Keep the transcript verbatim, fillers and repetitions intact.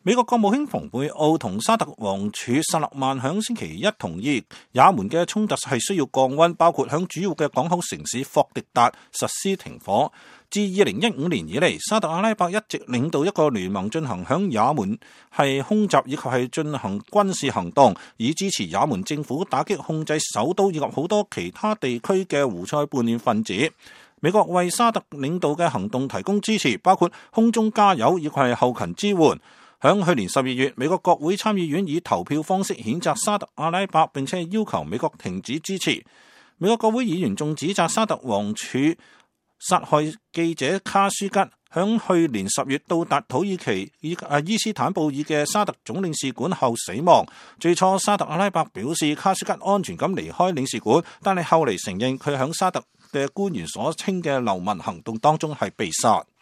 美國國務卿蓬佩奧同沙特王儲薩勒曼響星期一同意，也門嘅衝突係需要降溫，包括響主要嘅港口城市霍迪達實施停火。自二零一五年以嚟，沙特阿拉伯一直領導一個聯盟進行響也門係空襲以及係進行軍事行動，以支持也門政府打擊控制首都以及好多其他地區嘅胡塞叛亂分子。美國為沙特領導嘅行動提供支持，包括空中加油以及係後勤支援。響去年十二月，美國國會參議院以投票方式譴責沙特阿拉伯，並且要求美國停止支持。美國國會議員仲指責沙特王儲殺害記者卡舒吉，響去年十月到達土耳其以伊斯坦布爾嘅沙特總領事館後死亡。最初沙特阿拉伯表示卡舒吉安全咁離開領事館，但係後嚟承認佢響沙特嘅官員所稱嘅流氓行動當中係被殺。